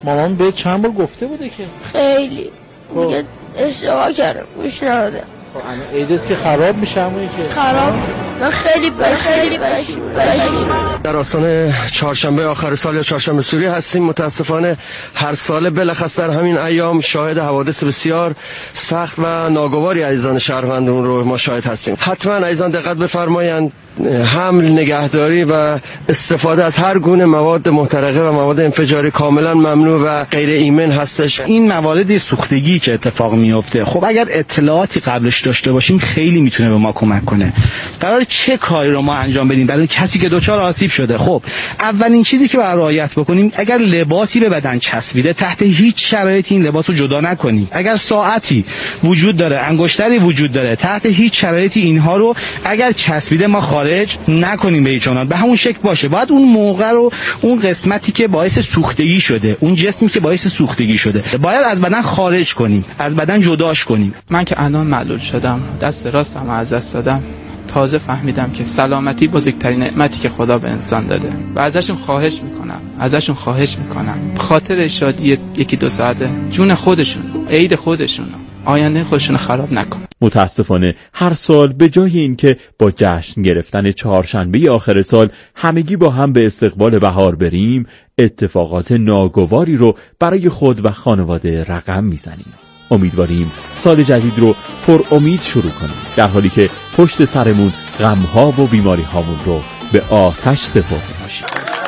مامان به چند بار گفته بوده که خیلی دیگه اشتباه کردم گوش ندادم. عیدت که خراب میشه همونی که خراب شد. من خیلی بش در آستانه چهارشنبه آخر سال یا چهارشنبه سوری هستیم. متاسفانه هر ساله بلخص در همین ایام شاهد حوادث بسیار سخت و ناگواری عزیزان شهروندمون رو ما شاهد هستیم. حتما عزیزان دقت بفرمایند، حمل، نگهداری و استفاده از هر گونه مواد محترقه و مواد انفجاری کاملا ممنوع و غیر ایمن هستش. این موارد سوختگی که اتفاق میفته، خب اگر اطلاعاتی قبلش داشته باشیم خیلی میتونه به ما کمک کنه. قرار چه کاری رو ما انجام بدیم برای کسی که دچار آسیب شده؟ خب اولین چیزی که باید رعایت بکنیم، اگر لباسی به بدن چسبیده تحت هیچ شرایطی این لباس رو جدا نکنیم. اگر ساعتی وجود داره، انگشتری وجود داره، تحت هیچ شرایطی اینها رو اگر چسبیده ما خارج نکنیم به هیچ عنوان. به همون شکل باشه. باید اون موقع رو، اون قسمتی که باعث سوختگی شده، اون جسمی که باعث سوختگی شده، باید از بدن خارج کنیم، از بدن جداش کنیم. من که الان معلول شدم، دست راستم از دست دادم، تازه فهمیدم که سلامتی بزرگترین نعمتی که خدا به انسان داده و ازشون خواهش میکنم خاطر شادی یکی دو ساعته جون خودشون، عید خودشون، آینده خودشون خراب نکنن. متاسفانه هر سال به جای اینکه با جشن گرفتن چهارشنبه آخر سال همگی با هم به استقبال بهار بریم، اتفاقات ناگواری رو برای خود و خانواده رقم میزنیم. امیدواریم سال جدید رو پر امید شروع کنیم، در حالی که پشت سرمون غم‌ها و بیماری‌هامون رو به آتش سپرده باشیم.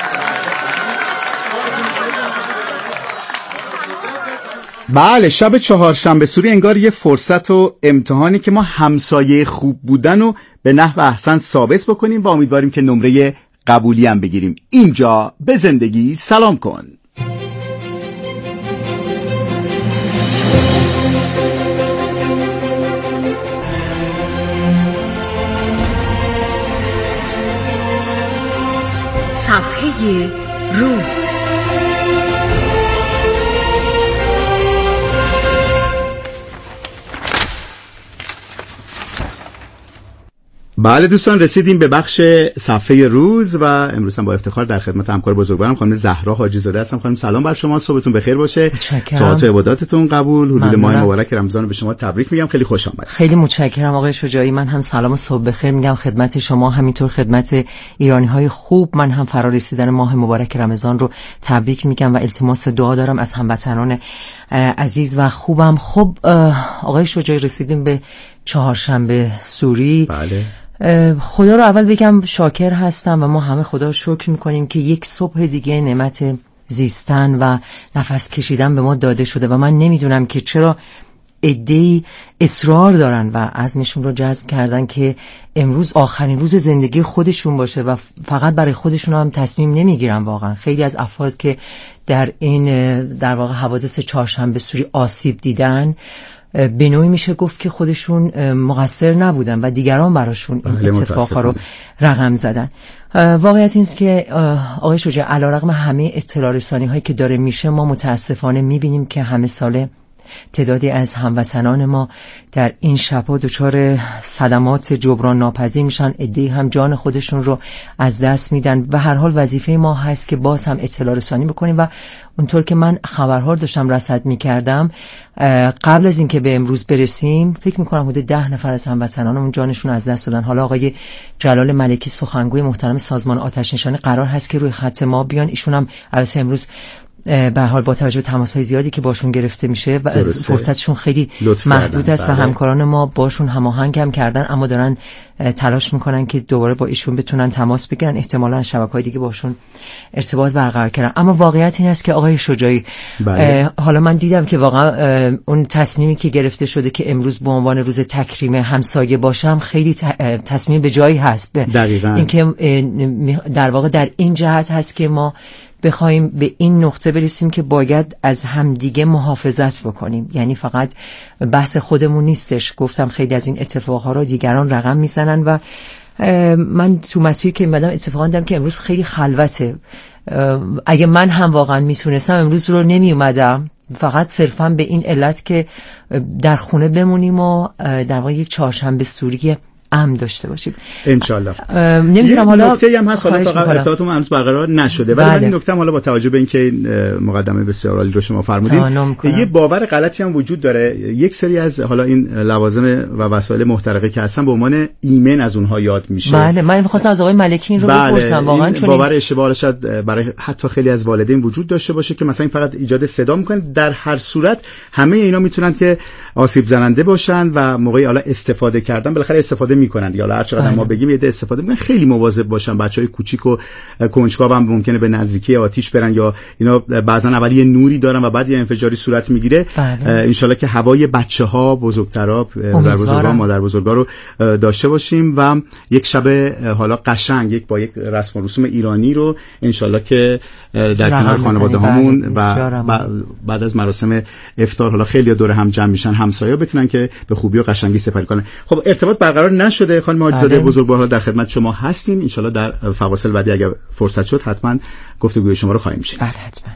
بله، شب چهارشنبه سوری انگار یه فرصت و امتحانی که ما همسایه خوب بودن و به نحو احسن ثابت بکنیم و امیدواریم که نمره قبولی هم بگیریم. اینجا به زندگی سلام کن. صفحه روز. بله دوستان، رسیدیم به بخش صفحه روز و امروز هم با افتخار در خدمت همکار بزرگوارم خانم زهرا حاجی زاده هستم. خانم سلام بر شما، صبحتون بخیر باشه. ساعات عبادتتون قبول، حلول ماه مبارک رمضان به شما تبریک میگم. خیلی خوش آمدید. خیلی متشکرم آقای شجاعی. من هم سلام و صبح بخیر میگم خدمت شما، همینطور خدمت ایرانی‌های خوب. من هم فرا رسیدن ماه مبارک رمضان رو تبریک میگم و التماس دعا دارم از هموطنان عزیز و خوبم. خب آقای شجاعی، رسیدیم به چهارشنبه سوری. بله. خدا رو اول بگم شاکر هستم و ما همه خدا رو شکر میکنیم که یک صبح دیگه نعمت زیستن و نفس کشیدن به ما داده شده و من نمیدونم که چرا عده‌ای اصرار دارن و عزمشون رو جزم کردن که امروز آخرین روز زندگی خودشون باشه و فقط برای خودشون هم تصمیم نمیگیرن. واقعا خیلی از افراد که در این در واقع حوادث چهارشنبه سوری آسیب دیدن، به نوعی میشه گفت که خودشون مقصر نبودن و دیگران براشون این اتفاقها رو رقم زدن. واقعیت اینست که آقای شجاع، علیرغم همه اطلاع رسانی هایی که داره میشه، ما متاسفانه میبینیم که همه ساله تعدادی از هموطنان ما در این شب‌ها دچار صدمات جبران ناپذیر میشن، عده‌ای هم جان خودشون رو از دست میدن و هر حال وظیفه ما هست که باز هم اطلاع رسانی بکنیم و اونطور که من خبرها داشتم رصد میکردم قبل از اینکه به امروز برسیم فکر میکنم حدود 10 نفر از هموطنانمون جانشون از دست دادن. حالا آقای جلال ملکی سخنگوی محترم سازمان آتش نشانی قرار هست که روی خط ما بیان. ایشون هم البته امروز به حال با توجه به تماس‌های زیادی که باشون گرفته میشه و از فرصتشون خیلی محدود است و همکاران ما باشون هماهنگ هم کردن، اما دارن تلاش میکنن که دوباره با ایشون بتونن تماس بگیرن، احتمالاً شبکه‌های دیگه باشون ارتباط برقرار کردن. اما واقعیت این است که آقای شجاعی، حالا من دیدم که واقعا اون تصمیمی که گرفته شده که امروز به عنوان روز تکریم همسایه باشم خیلی تصمیم به جایی هست. اینکه در واقع در این جهت هست که ما بخوایم به این نقطه برسیم که باید از همدیگه محافظت بکنیم. یعنی فقط بحث خودمون نیستش. گفتم خیلی از این اتفاقها رو دیگران رقم میزنن و من تو مسیر که ایمدم اتفاقا دیدم که امروز خیلی خلوته. اگه من هم واقعا میتونستم امروز رو نمی اومدم، فقط صرفا به این علت که در خونه بمونیم و در واقع یک چهارشنبه سوری امن داشته باشید انشالله. نمیدونم حالا نکته هم هست، حالا فقط ارتباطمون هنوز برقرار نشده، ولی من این نکته حالا با توجه به اینکه مقدمه بسیار عالی رو شما فرمودین، یه باور غلطی هم وجود داره. یک سری از حالا این لوازم و وسایل محترقه که هستن به عنوان ایمن از اونها یاد میشه. بله، من می‌خواستم از آقای ملکی این رو بپرسم، واقعا چون باور اشتباهی شاید برای حتی خیلی از والدین وجود داشته باشه که مثلا این فقط ایجاد صدا میکنه. در هر صورت همه اینا میتونن که آسیب زننده باشن و موقعی حالا استفاده کردن بالاخره استفاده میکنن دیگه. حالا هر چقدر ما بگیم یه استفاده میکنن، خیلی مواظب باشن. بچهای کوچیک و کنجکاو هم ممکنه به نزدیکی آتش برن، یا اینا بعضا اول یه نوری دارن و بعد یه انفجاری صورت میگیره. ان شاءالله که هوای بچه‌ها، بزرگترا، در بزرگان، مادر بزرگا رو داشته باشیم و یک شب حالا قشنگ با یک رسم و رسوم ایرانی رو ان شاءالله که در کنار خانواده هامون و بعد از مراسم افطار حالا خیلی دور هم جمع میشن، همسایه‌ها بتونن که به خوبی و قشنگی سپری کنن. خب ارتباط برقرار نشده خانم حاجی‌زاده بزرگوار، در خدمت شما هستیم. ان شاءالله در فواصل بعدی اگر فرصت شد حتما گفتگوی شما رو خواهیم شنید. بله حتما.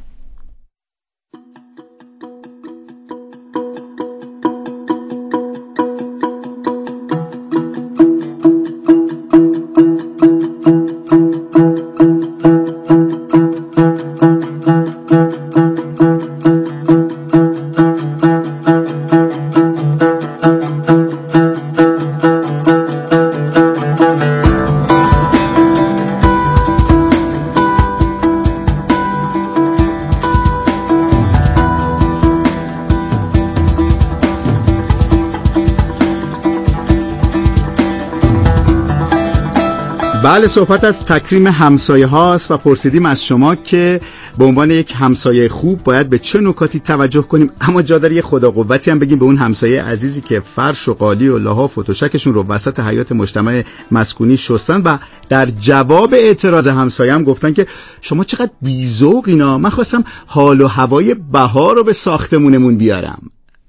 بله، صحبت از تکریم همسایه هاست و پرسیدیم از شما که به عنوان یک همسایه خوب باید به چه نکاتی توجه کنیم، اما جا داره یه خدا قوتی هم بگیم به اون همسایه عزیزی که فرش و قالی و لحاف و تشکشون رو وسط حیاط مجتمع مسکونی شستن و در جواب اعتراض همسایه هم گفتن که شما چقدر بی‌ذوق اینا، من خواستم حال و هوای بهار رو به ساختمونمون بیارم.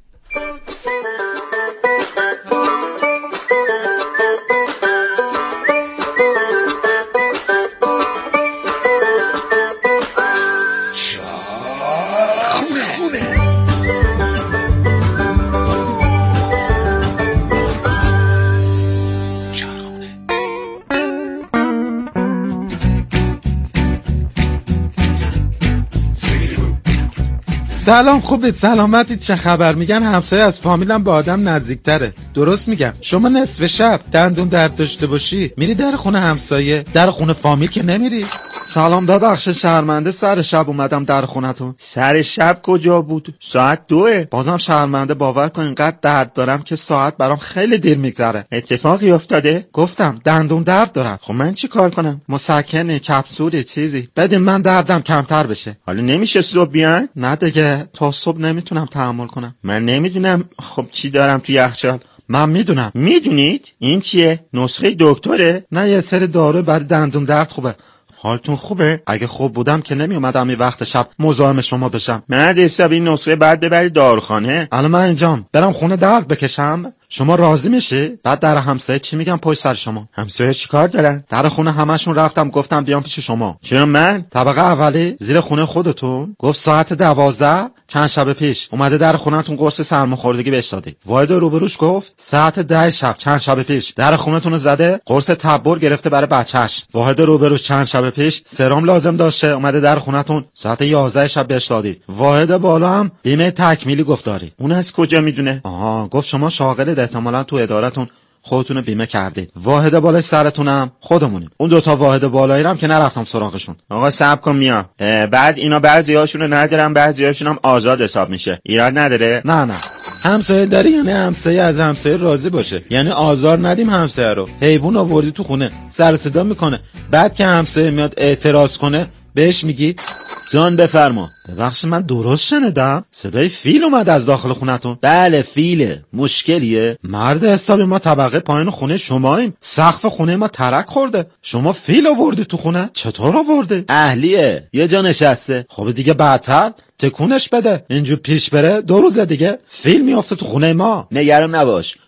سلام، خوبید؟ سلامتید؟ چه خبر؟ میگن همسایه از فامیلم به آدم نزدیکتره. درست میگم؟ شما نصف شب دندون درد داشته باشی میری در خونه همسایه، در خونه فامیل که نمیری. سلام، ببخشید شرمنده سر شب اومدم در خونتون. سر شب کجا بود؟ ساعت 2. بازم شرمنده، باور کن اینقدر درد دارم که ساعت برام خیلی دیر میگذره. اتفاقی افتاده؟ گفتم دندون درد دارم. خب من چی کار کنم؟ مسکنی، کپسولی، چیزی بدین من دردم کمتر بشه. حالا نمیشه صبح بیان؟ نه دیگه، تا صبح نمیتونم تحمل کنم. من نمیدونم خب چی دارم تو یخچال. من میدونم. میدونید؟ این چیه؟ نسخه دکتره؟ نه، یه سری دارو برای دندون درد خوبه. حالتون خوبه؟ اگه خوب بودم که نمی اومدم این وقت شب مزاحم شما بشم. مرد حساب این نسخه بعد ببری داروخانه. الان من اینجام، برم خونه درد بکشم؟ شما راضی میشی؟ بعد در همسایه چی میگم پشت سر شما؟ همسایه چیکار دارن؟ در خونه همشون رفتم گفتم بیام پیش شما. چرا من؟ طبقه اولی زیر خونه خودتون گفت ساعت 12 چند شب پیش اومده در خونه‌تون قرص سرماخوردگی بهش دادی. واحد روبروش گفت ساعت 10 شب چند شب پیش در خونه‌تون رو زده، قرص تبر گرفته برای بچه‌ش. واحد روبروش چند شب پیش سرم لازم داشته، اومده در خونه‌تون ساعت 11 شب بهش دادی. واحد بالا هم بیمه تکمیلی گفت داری. اون از کجا میدونه؟ گفت شما شاغل احتمالاً تو ادارتون خودتون بیمه کردید. واحد بالای سرتونم خودمونیم. اون دوتا واحد بالایی هم که نرفتم سراغشون. آقا صبر کن میام. بعد اینا بعضیاشونو ندارن، بعضیاشون هم آزاد حساب میشه. ایراد نداره؟ نه. همسایه داری یعنی همسایه از همسایه راضی باشه، یعنی آزار ندیم همسایه رو. حیوان آوردی تو خونه سر صدا میکنه، بعد که همسایه میاد اعتراض کنه بهش میگی جان بفرما. ببخشید من درست شنیدم؟ صدای فیل اومد از داخل خونتون؟ بله فیله. مشکلیه؟ مرد حسابی ما طبقه پایین خونه شماییم، سقف خونه ما ترک خورده، شما فیل آوردی تو خونه؟ چطور آوردی؟ اهلیه، یه جا نشسته. خب دیگه بعدتر تکونش بده، اینجور پیش بره 2 روز دیگه فیل میافته تو خونه ما. نگران نباش،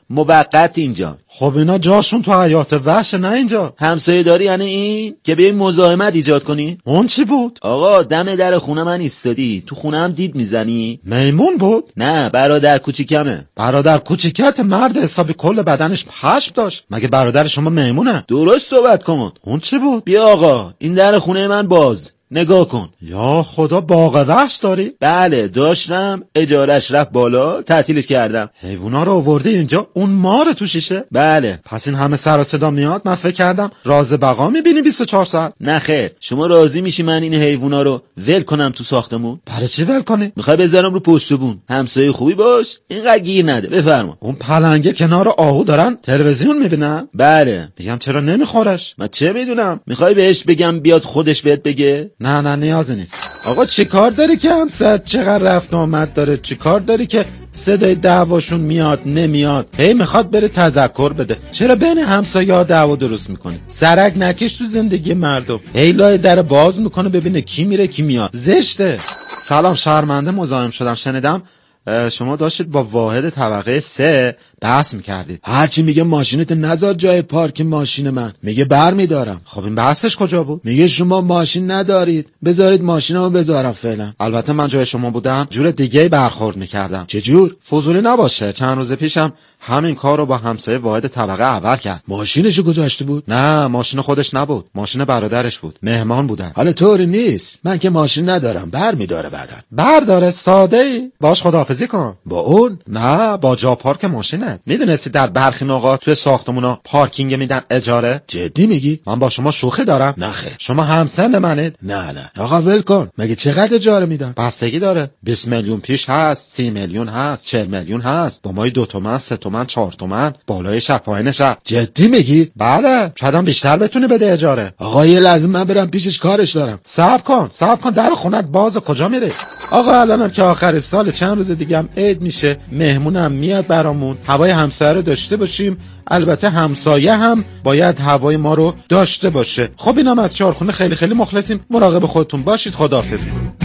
موقت اینجا. خب اینا جاشون تو حیات وحش نه اینجا. همسایه داری یعنی این که بیای مزاحمت ایجاد کنی؟ اون چی بود؟ آقا دم در خونه من ایستادی، تو خونه هم دید میزنی؟ میمون بود؟ نه برادر کوچیکمه. برادر کوچیکت مرد حسابی کل بدنش پشم داشت. مگه برادر شما میمونه؟ درست صحبت کن. اون چی بود؟ بیا آقا این در خونه من باز، نگاه کن. یا خدا باغ وحش داری؟ بله داشتم، اجارش رفت بالا، تعطیلش کردم. حیوونا رو آوردی اینجا؟ اون مار تو شیشه؟ بله. پس این همه سر و صدا میاد؟ من فکر کردم راز بقا میبینی 24 ساعت. نه خیر. شما راضی میشی من این حیوونا رو ول کنم تو ساختمون؟ برای چی ول کنی؟ میخوای بذارم رو پشت بون. همسایه خوبی باش، اینقدر گیر نده. بفرما. اون پلنگه کنار آهو دارن تلویزیون میبینن؟ بله. میگم چرا نمیخورش؟ من چه میدونم. میخوای بهش بگم بیاد خودش بهت بگه؟ نه نیازی نیست. آقا چی کار داری که همسایت چقدر رفت آمد داره؟ چی کار داری که صدای دعواشون میاد نمیاد؟ هی میخواد بره تذکر بده. چرا بین همسایه‌ها دعوا درست میکنه؟ سرک نکش تو زندگی مردم. هی لای در باز میکنه ببینه کی میره کی میاد. زشته. سلام، شرمنده مزاحم شدم. شنیدم شما داشتید با واحد طبقه 3 بحث میکردید. هرچی میگه ماشینت نذار جای پارک ماشین من، میگه برمیدارم. خب این بحثش کجا بود؟ میگه شما ماشین ندارید، بذارید ماشینمو بذارم فعلا. البته من جای شما بودم جور دیگه برخورد میکردم. چه جور؟ فضولی نباشه. چند روز پیشم همین کار رو با همسایه واحد طبقه اول کرد. ماشینشو گذاشته بود؟ نه ماشین خودش نبود، ماشین برادرش بود. مهمان بودن. حالا طوری نیست، من که ماشین ندارم، برمیداره بعدن. برداره ساده ای. باش خداحافظی کن. با اون؟ نه با جا پارک ماشینه. میدونستی در برخی نقاط توی ساختمونا پارکینگ میدن اجاره؟ جدی میگی؟ من با شما شوخی دارم؟ نه خیر. شما همسن منید؟ نه آقا ول کن. مگه چقدر اجاره میدن؟ بستگی داره. 20 میلیون پیش هست، 30 میلیون هست، 40 میلیون هست. با مای 2 تومن، 3 تومن، 4 تومن، بالای شب پایین شب. جدی میگی؟ بله. شاید هم بیشتر بتونی بده اجاره. آقا یه لحظه من برم پیشش، کارش دارم. صبر کن در خونت باز. کجا میری؟ آقا الانم که آخر سال، چند روز دیگه هم عید میشه، مهمونم میاد برامون. هوای همسایه رو داشته باشیم. البته همسایه هم باید هوای ما رو داشته باشه. خب اینم از چهارخونه خیلی خیلی مخلصیم. مراقب خودتون باشید. خداحافظ.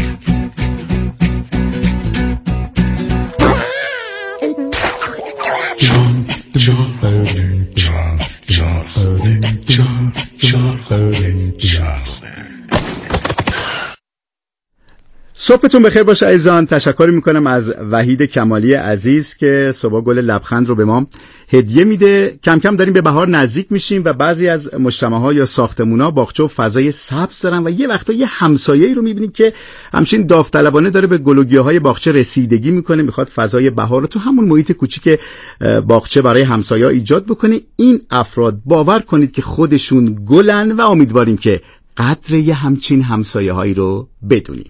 صبحتون بخیر باشه عزیزان. تشکر میکنم از وحید کمالی عزیز که صبح گل لبخند رو به ما هدیه میده. کم کم داریم به بهار نزدیک میشیم و بعضی از مجتمع‌ها یا ساختمونا باغچه و فضای سبز دارن و یه وقتا یه همسایه‌ای رو میبینید که همچین داوطلبانه داره به گل و گیاهای باغچه رسیدگی میکنه، میخواد فضای بهار رو تو همون محیط کوچیک باغچه برای همسایه‌ها ایجاد بکنه. این افراد باور کنید که خودشون گلن و امیدواریم که قدر یه همچین همسایه‌هایی رو بدونیم.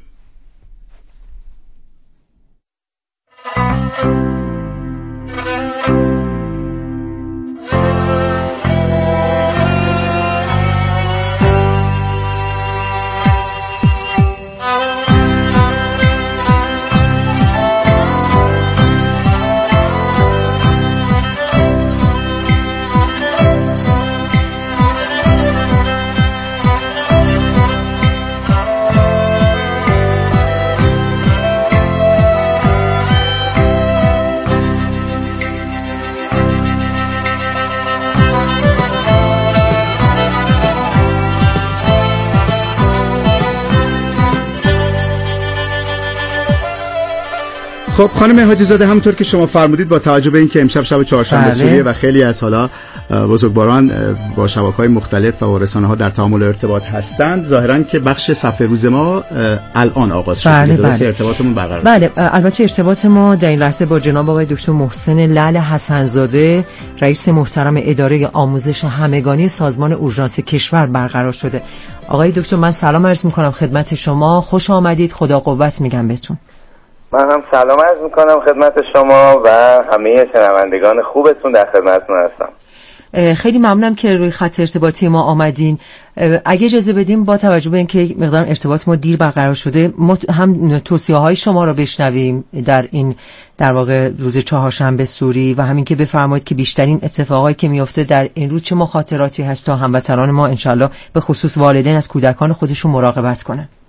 خب خانم حاجی زاده، همونطور که شما فرمودید با توجه به اینکه امشب شب چهارشنبه سوریه و خیلی از حالا بزرگواران با شبکه‌های مختلف و رسانه‌ها در تعامل و ارتباط هستند، ظاهراً که بخش صفحه روز ما الان آغاز شده. بله. ارتباطمون برقرار. بله البته ارتباط ما در این لحظه با جناب آقای دکتر محسن لعل حسن‌زاده، رئیس محترم اداره آموزش همگانی سازمان اورژانس کشور برقرار شده. آقای دکتر من سلام عرض می‌کنم خدمت شما، خوش آمدید، خدا قوت میگم بهتون. من هم سلام عرض میکنم خدمت شما و همه شنوندگان خوبتون، در خدمتتون هستم. خیلی ممنونم که روی خط ارتباطی ما آمدین. اگه اجازه بدیم با توجه به اینکه مقدار ارتباط ما دیر برقرار شده، ما هم توصیه‌های شما رو بشنویم در واقع روز چهارشنبه سوری و همین که بفرمایید که بیشترین اتفاقایی که میفته در این روز چه مخاطراتی هست تا هموطنان ما انشالله به خصوص والدین از کودکان خودشون مراقبت کنن.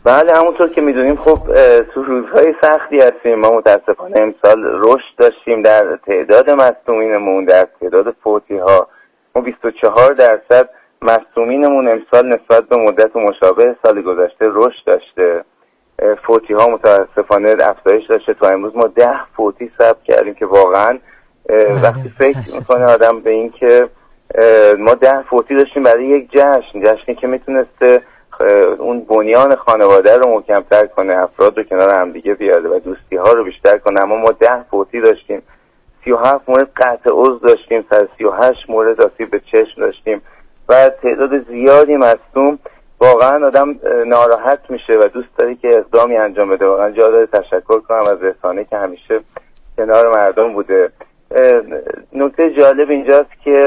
بله همونطور که میدونیم خب تو روزهای سختی هستیم. ما متاسفانه امسال رشد داشتیم در تعداد مصدومینمون، در تعداد فوتی ها. ما 24% مصدومینمون امسال نسبت به مدت مشابه سال گذشته رشد داشته. فوتی ها متاسفانه افزایش داشته. تا امروز ما 10 فوتی ثبت کردیم که واقعا وقتی فکر میکنه آدم به این که ما 10 فوتی داشتیم برای یک جشنی که میتونسته اون بنیان خانواده رو محکم‌تر کنه، افراد رو کنار هم دیگه بیاره و دوستی ها رو بیشتر کنه، اما ما 10 فوتی داشتیم، 37 مورد قطع عضو داشتیم، 138 مورد آسیب به چشم داشتیم و تعداد زیادی مصدوم. واقعا آدم ناراحت میشه و دوست داره که اقدامی انجام بده. واقعا جا داره تشکر کنم از رسانه که همیشه کنار مردم بوده. نکته جالب اینجاست که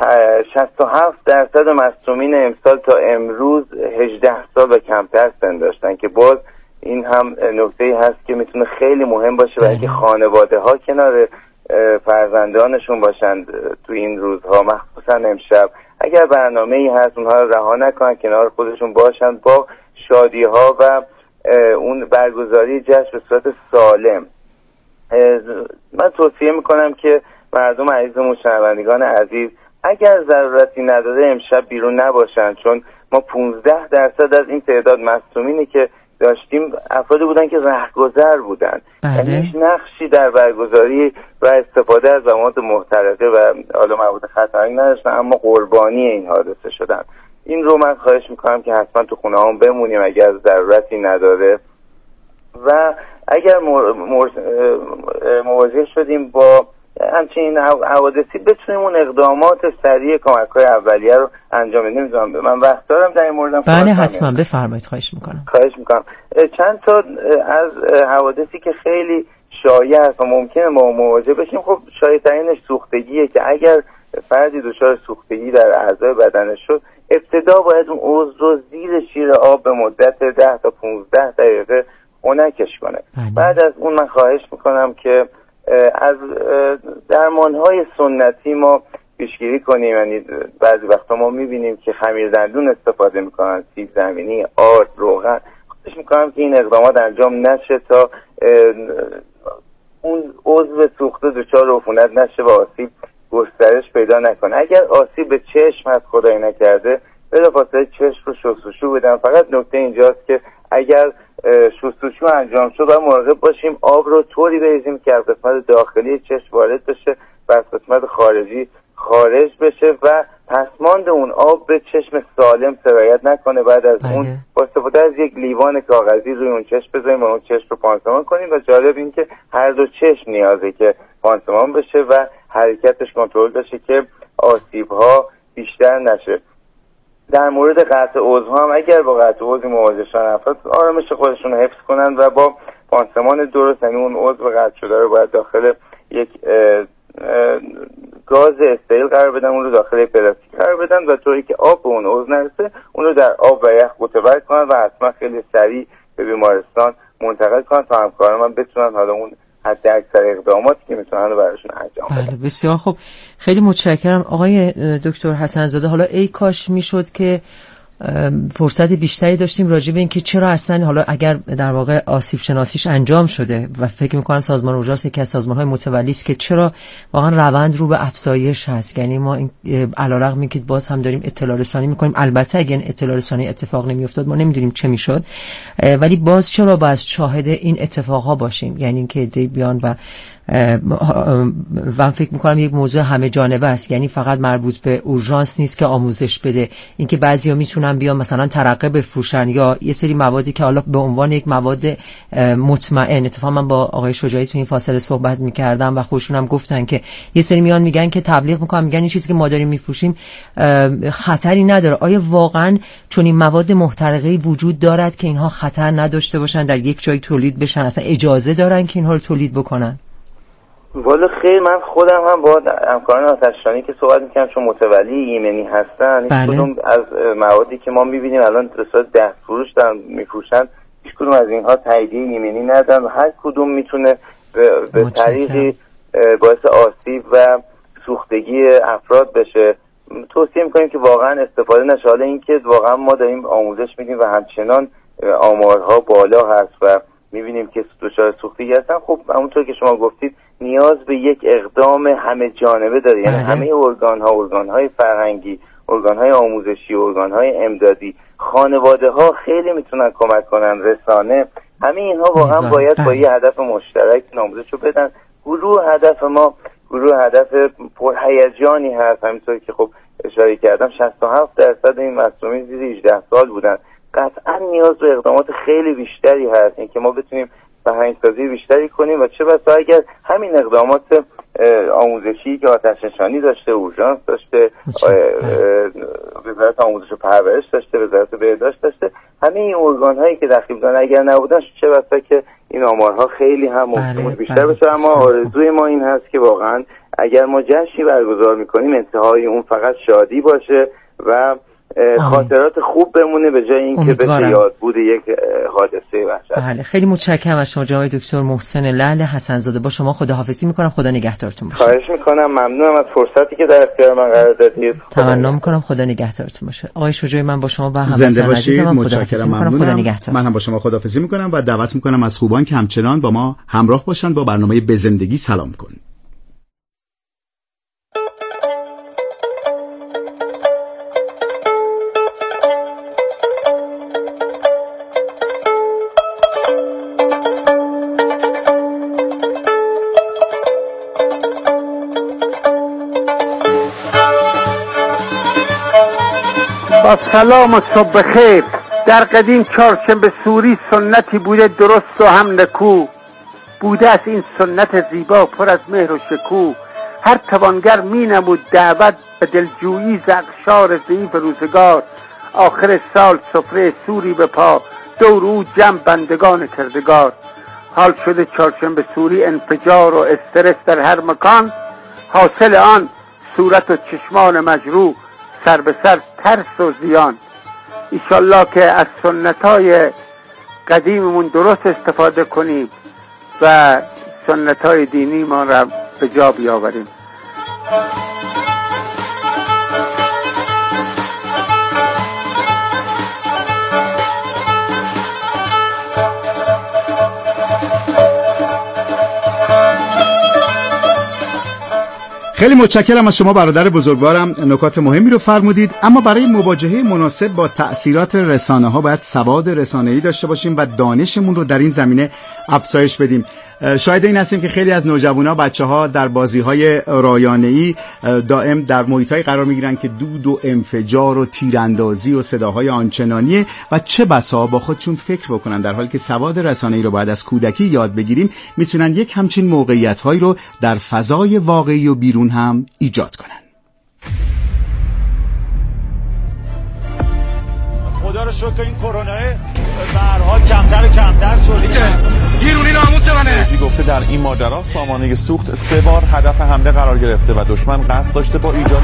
67% مصدومین امسال تا امروز 18 سال و کمتر سن داشتن که باز این هم نکته هست که میتونه خیلی مهم باشه برای اینکه خانواده ها کنار فرزندانشون باشند تو این روزها، مخصوصا امشب. اگر برنامه‌ای هست اونها رو رها نکنن، کنار خودشون باشند با شادی ها و اون برگزاری جشن به صورت سالم. من توصیه میکنم که مردم عزیزمون، شنوندگان عزیز، اگر ضرورتی نداره امشب بیرون نباشن، چون ما 15% از این تعداد مصدومینی که داشتیم افرادی بودن که رهگذر بودن، یعنی هیچ نقشی در برگزاری و استفاده از مواد محترقه و حالا مواد خطرناک نداشتن، اما قربانی این حادثه شدن. این رو من خواهش میکنم که حتما تو خونه هم بمونیم اگر ضرورتی نداره و اگر مواجه شدیم با همچنین حوادثی بتونیم اون اقدامات سریع کمک‌های اولیه رو انجام بدیم. من وقت دارم در این موردم. بله حتما بفرمایید. خواهش میکنم. چند تا از حوادثی که خیلی شایع است و ممکنه ما مواجه بشیم، خب شایع‌ترینش سوختگیه که اگر فردی دچار سوختگی در اعضای بدنش شد، ابتدا باید اون عضو رو زیر شیر آب به مدت 10 تا 15 دقیقه خنکش کنه. بعد از اون من خواهش میکنم که از درمانهای سنتی ما پیشگیری کنیم. یعنی بعضی وقتا ما میبینیم که خمیر دندون استفاده میکنن، سیب زمینی، آرد، روغن. خواهش میکنم که این اقدامات انجام نشه تا اون عضو سوخته دچار عفونت نشه و آسیب گسترش پیدا نکنه. اگر آسیب به چشم هست خدای نکرده، بلافاصله چشم رو شستشو بدن. فقط نکته اینجاست که اگر شستشو انجام شد باید مراقب باشیم آب رو طوری بریزیم که از قسمت داخلی چشم وارد بشه و از قسمت خارجی خارج بشه و پسماند اون آب به چشم سالم سرایت نکنه. بعد از اون با استفاده از یک لیوان کاغذی روی اون چشم بذاریم و اون چشم رو پانسمان کنیم و جالب این که هر دو چشم نیازه که پانسمان بشه و حرکتش کنترل بشه که آسیب ها بیشتر نشه. در مورد قطع عضو هم اگر با قطع عضو مواجه شدن افراد آرامش خودشون رو حفظ کنن و با پانسمان درست، یعنی اون عضو قطع شده رو باید داخل یک گاز استریل قرار بدن، اون رو داخل پلاستیک قرار بدن و طوری که آب به اون عضو نرسه اون رو در آب و یخ متبر کنن و حتما خیلی سریع به بیمارستان منتقل کنن تا همکاران من بتونن حالا اون حتی اکثر اقداماتی که میتونن رو براشون انجام بدن. بله بسیار خوب، خیلی متشکرم آقای دکتر حسن زاده. حالا ای کاش میشد که فرصت بیشتری داشتیم راجع به این که چرا اصلا حالا اگر در واقع آسیب شناسیش انجام شده و فکر می‌کنم سازمان اوژاس یکی از سازمان‌های متولی است که چرا واقعا روند رو به افزایش هست. یعنی ما علیرغم اینکه باز هم داریم اطلاع رسانی می‌کنیم، البته اگر اطلاع رسانی اتفاق نمی‌افتاد ما نمی‌دونیم چه می‌شد، ولی باز چرا باید شاهد این اتفاقها باشیم؟ یعنی اینکه دی بیان و فکر میکنم یک موضوع همه جانبه است، یعنی فقط مربوط به اورژانس نیست که آموزش بده. اینکه بعضیا میتونن بیان مثلا ترقه بفروشن یا یه سری موادی که حالا به عنوان یک مواد مطمئن. اتفاقا من با آقای شجاعی تو این فاصله صحبت میکردم و خودشون هم گفتن که یه سری میان میگن که تبلیغ میکنن، میگن این چیزی که ما داریم میفروشیم خطری نداره. آیا واقعا چون این مواد محترقه وجود دارد که اینها خطر نداشته باشن، در یک جای تولید بشن، اصلا اجازه دارن که اینها رو تولید بکنن؟ والا خیر، من خودم هم با همکاران آتش‌نشانی که صحبت می‌کردم چون متولی ایمنی هستن، هیچ کدوم از موادی که ما می‌بینیم الان به صورت دست فروش دارن می‌فروشن، هیچ کدوم از اینها تاییدیه ایمنی ندارن و هر کدوم میتونه به طریقی باعث آسیب و سوختگی افراد بشه. توصیه می‌کنیم که واقعا استفاده نشه. حالا اینکه واقعا ما داریم آموزش میدیم و همچنان آمارها بالا هست و میبینیم که دچار سوختگی هستن، خب همونطور که شما گفتید نیاز به یک اقدام همه جانبه داره. یعنی همه ارگان‌های فرهنگی، ارگان‌های آموزشی، ارگان‌های امدادی، خانواده‌ها خیلی میتونن کمک کنن، رسانه، همه اینها واقعا باید با یه هدف مشترک آموزش رو بدن. گروه هدف ما گروه هدف پرهیجانی هست، همینطور که خب اشاره کردم 67% این مصدومین زیر 18 سال بودن. قطعا نیاز به اقدامات خیلی بیشتری هست، اینکه ما بتونیم فرهنگ‌سازی بیشتری کنیم و چه بسا اگر همین اقدامات آموزشی که آتش نشانی داشته، اورژانس داشته، وزارت آموزش و پرورش داشته، وزارت بهداشت داشته، همه این ارگان‌هایی که دخیل بودن اگر نبودن چه بسا که این آمارها خیلی هم ممکن بیشتر بشه. اما آرزوی ما این هست که واقعا اگر ما جشنی برگزار می‌کنیم انتهای اون فقط شادی باشه و خاطرات خوب بمونه به جای اینکه به یاد بود یک حادثه وحشتناک. بله، خیلی متشکرم از شما جناب دکتر محسن لعل حسن‌زاده. با شما خداحافظی میکنم، خدا نگهدارتون باشه. خواهش میکنم، ممنونم از فرصتی که در اختیار من قرار دادید. تمنا میکنم خدا نگهدارتون باشه. آقای شجاعی، من با شما و همسران عزیزم متشکرم، ممنونم. من هم با شما خداحافظی میکنم و دعوت میکنم از خوبان که همچنان با ما همراه باشن با برنامه به زندگی سلام کنیم. با سلام و صبح خیر. در قدیم چهارشنبه سوری سنتی بوده درست و هم نکو، بوده از این سنت زیبا پر از مهر و شکوه. هر توانگر می نمود دعوت به دلجویی ز اقشار ضعیف روزگار. آخر سال سفره سوری به پا، دور او جمع بندگان کردگار. حال شده چهارشنبه سوری انفجار و استرس در هر مکان، حاصل آن صورت و چشمان مجروح، سر به سر ترس و زیان. ایشالله که از سنتای قدیممون درست استفاده کنیم و سنتای دینی ما را به جا بیاوریم. خیلی متشکرم از شما برادر بزرگوارم، نکات مهمی رو فرمودید. اما برای مواجهه مناسب با تأثیرات رسانه‌ها باید سواد رسانه‌ای داشته باشیم و دانشمون رو در این زمینه افزایش بدیم. شاهد این هستیم که خیلی از نوجوانا، بچه‌ها در بازی‌های رایانه‌ای دائم در محیط‌های قرار می‌گیرن که دود و انفجار و تیراندازی و صداهای آنچنانیه و چه بسا با خودشون فکر بکنن، در حالی که سواد رسانه‌ای رو باید از کودکی یاد بگیریم، میتونن یک همچین موقعیت‌هایی رو در فضای واقعی و بیرون هم ایجاد کنن. خدا رو شکر این کرونا به هر حال کمتر و کمتر شده. گیرونی ناموس منه. گفته در این ماجرا سامانه سوخت 3 بار هدف حمله قرار گرفته و دشمن قصد داشته با ایجاد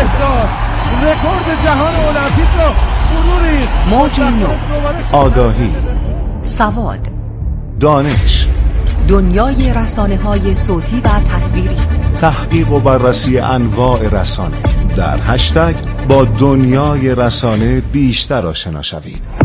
رکورد جهان المپیک رو فروری. موج نو، آگاهی، سواد، دانش، دنیای رسانه‌های صوتی و تصویری، تحقیق و بررسی انواع رسانه. در هشتگ با دنیای رسانه بیشتر آشنا شوید.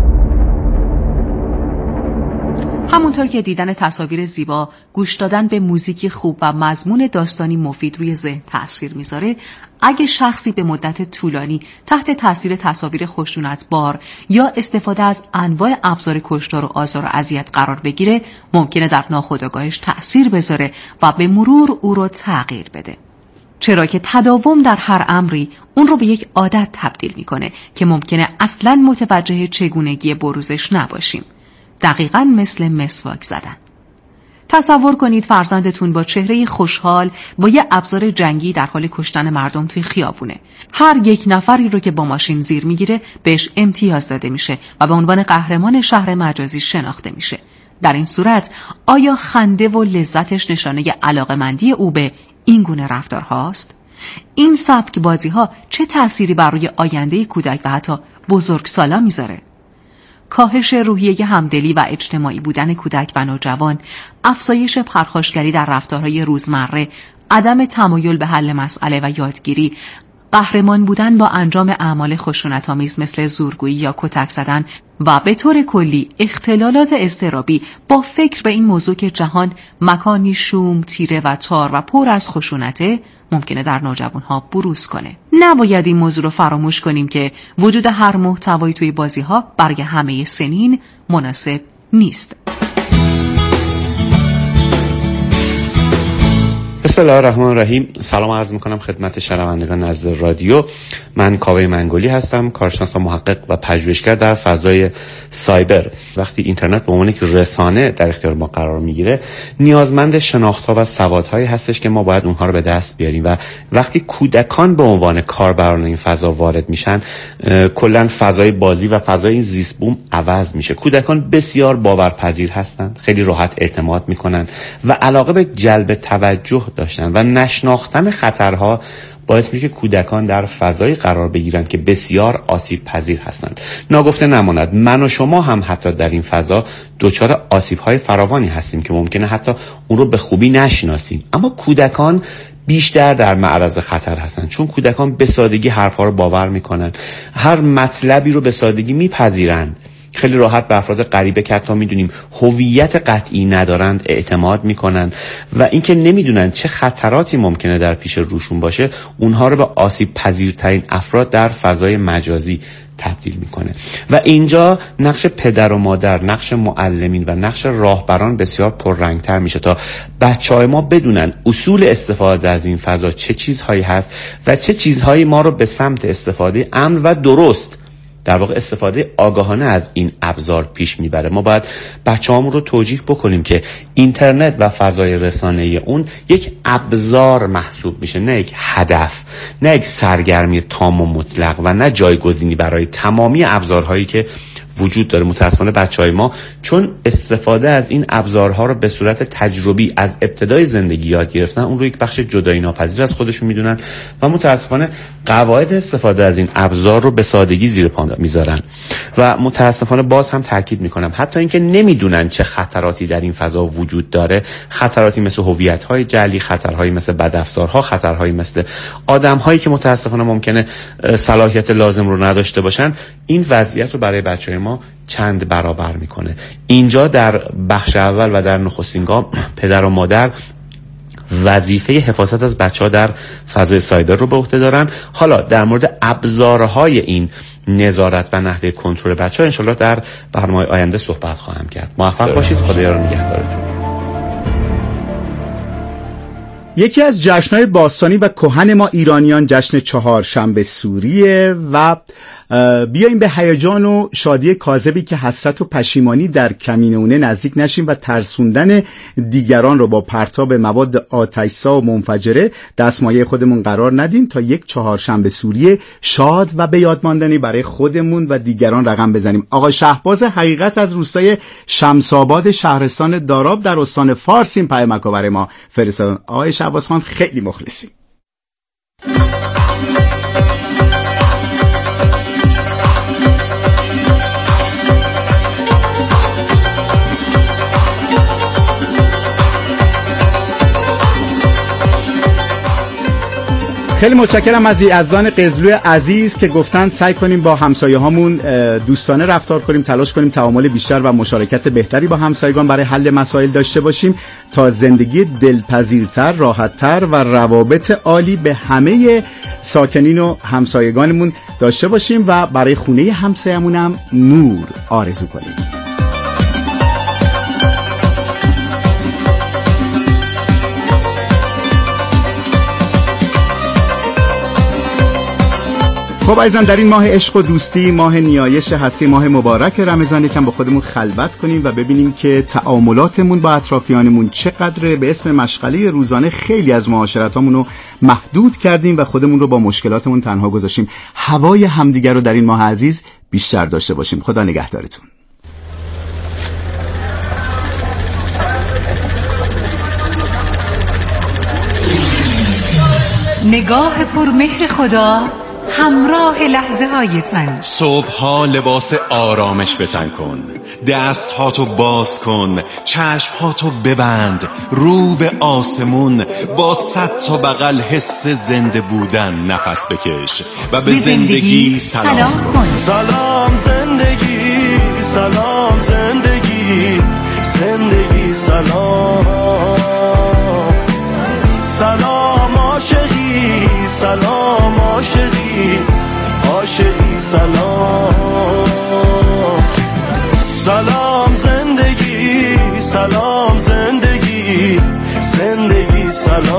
همونطور که دیدن تصاویر زیبا، گوش دادن به موزیکی خوب و مضمون داستانی مفید روی ذهن تأثیر میذاره، اگه شخصی به مدت طولانی تحت تاثیر تصاویر خشونتبار یا استفاده از انواع ابزار کشتار و آزار و اذیت قرار بگیره، ممکنه در ناخودآگاهش تأثیر بذاره و به مرور او رو تغییر بده. چرا که تداوم در هر امری اون رو به یک عادت تبدیل میکنه که ممکنه اصلاً متوجه چگونگی بروزش نباشیم. دقیقاً مثل مسواک زدن. تصور کنید فرزندتون با چهره خوشحال با یه ابزار جنگی در حال کشتن مردم توی خیابونه. هر یک نفری رو که با ماشین زیر میگیره بهش امتیاز داده میشه و به عنوان قهرمان شهر مجازی شناخته میشه. در این صورت آیا خنده و لذتش نشانه علاقه‌مندی او به این گونه رفتارهاست؟ این سبک بازی‌ها چه تأثیری بر روی آینده کودک و حتی بزرگسالان میذاره؟ کاهش روحیه همدلی و اجتماعی بودن کودک و نوجوان، افزایش پرخاشگری در رفتارهای روزمره، عدم تمایل به حل مسئله و یادگیری، قهرمان بودن با انجام اعمال خشونت‌آمیز مثل زورگویی یا کتک زدن و به طور کلی اختلالات اضطرابی با فکر به این موضوع که جهان مکانی شوم، تیره و تار و پر از خشونته ممکنه در نوجوانها بروز کنه. نباید این موضوع رو فراموش کنیم که وجود هر محتوایی توی بازی‌ها برای همه سنین مناسب نیست. بسم الله الرحمن الرحیم. سلام عرض میکنم خدمت شنوندگان نزد رادیو. من کاوه منگولی هستم، کارشناس و محقق و پژوهشگر در فضای سایبر. وقتی اینترنت به عنوان یک رسانه در اختیار ما قرار میگیره، نیازمند شناخت‌ها و سوادهایی هستش که ما باید اونها رو به دست بیاریم و وقتی کودکان به عنوان کاربران این فضا وارد میشن، کلا فضای بازی و فضای زیست بوم عوض میشه. کودکان بسیار باورپذیر هستند، خیلی راحت اعتماد میکنن و علاقه به جلب توجه داشتن و نشناختن خطرها باعث میشه که کودکان در فضایی قرار بگیرن که بسیار آسیب پذیر هستند. ناگفته نماند من و شما هم حتی در این فضا دچار آسیب های فراوانی هستیم که ممکنه حتی اون رو به خوبی نشناسیم، اما کودکان بیشتر در معرض خطر هستند، چون کودکان به سادگی حرفا رو باور میکنن، هر مطلبی رو به سادگی میپذیرند، خیلی راحت به افراد غریبه که حتی میدونیم هویت قطعی ندارند اعتماد میکنن و اینکه نمیدونن چه خطراتی ممکنه در پیش روشون باشه اونها رو به آسیب پذیرترین افراد در فضای مجازی تبدیل میکنه. و اینجا نقش پدر و مادر، نقش معلمین و نقش راهبران بسیار پررنگتر میشه تا بچهای ما بدونن اصول استفاده از این فضا چه چیزهایی هست و چه چیزهایی ما رو به سمت استفاده امن و درست، در واقع استفاده آگاهانه از این ابزار پیش میبره. ما باید بچه‌هامون رو توجیه بکنیم که اینترنت و فضای رسانه‌ای اون یک ابزار محسوب میشه، نه یک هدف، نه یک سرگرمی تام و مطلق و نه جایگزینی برای تمامی ابزارهایی که وجود داره. متاسفانه بچهای ما چون استفاده از این ابزارها رو به صورت تجربی از ابتدای زندگی یاد گرفتن، اون رو یک بخش جدایی ناپذیر از خودشون میدونن و متاسفانه قواعد استفاده از این ابزار رو به سادگی زیر پا میذارن. و متاسفانه باز هم تاکید میکنم حتی اینکه نمیدونن چه خطراتی در این فضا وجود داره، خطراتی مثل هویت‌های جعلی، خطرهایی مثل بدافزارها، خطرهایی مثل آدم‌هایی که متاسفانه ممکنه صلاحیت لازم رو نداشته باشن، این وضعیت رو برای بچه‌های ما چند برابر میکنه. اینجا در بخش اول و در نخستین گام پدر و مادر وظیفه حفاظت از بچه‌ها در فضای سایبر رو به عهده دارن. حالا در مورد ابزارهای این نظارت و نحوه کنترل بچه‌ها انشالله در برنامه‌های آینده صحبت خواهم کرد. موفق باشید. خدایا رو نگهدارتون. یکی از جشن‌های باستانی و کهن ما ایرانیان جشن چهارشنبه سوریه و بیاییم به هیجان و شادی کاذبی که حسرت و پشیمانی در کمینونه نزدیک نشیم و ترسوندن دیگران رو با پرتاب مواد آتش‌زا و منفجره دستمایه خودمون قرار ندیم تا یک چهارشنبه سوریه شاد و به یاد ماندنی برای خودمون و دیگران رقم بزنیم. آقای شهباز حقیقت از روستای شمس‌آباد شهرستان داراب در استان فارس این پیامک رو برای ما فرستادن. آقای شهباز خان خیلی مخلصیم. خیلی متشکرم از یزدان قزلوی عزیز که گفتن سعی کنیم با همسایه هامون دوستانه رفتار کنیم، تلاش کنیم تعامل بیشتر و مشارکت بهتری با همسایگان برای حل مسائل داشته باشیم تا زندگی دلپذیرتر، راحتتر و روابط عالی به همه ساکنین و همسایگانمون داشته باشیم و برای خونه همسایه‌مون هم نور آرزو کنیم. خب عزیزان، در این ماه عشق و دوستی، ماه نیایش هستی، ماه مبارک رمضان، یکم با خودمون خلوت کنیم و ببینیم که تعاملاتمون با اطرافیانمون چقدره. به اسم مشغله روزانه خیلی از معاشرتامون رو محدود کردیم و خودمون رو با مشکلاتمون تنها گذاشتیم. هوای همدیگر رو در این ماه عزیز بیشتر داشته باشیم. خدا نگهدارتون. نگاه پرمهر خدا همراه لحظه هایتان. صبح ها لباس آرامش بتن کن، دست ها تو باز کن، چشم ها تو ببند، رو به آسمون، با 100 تا بغل حس زنده بودن نفس بکش و به زندگی سلام کن. سلام زندگی، سلام زندگی، زندگی سلام. سلام عاشقی، سلام عاشقی، عاشقی سلام. سلام زندگی، سلام زندگی، زندگی سلام.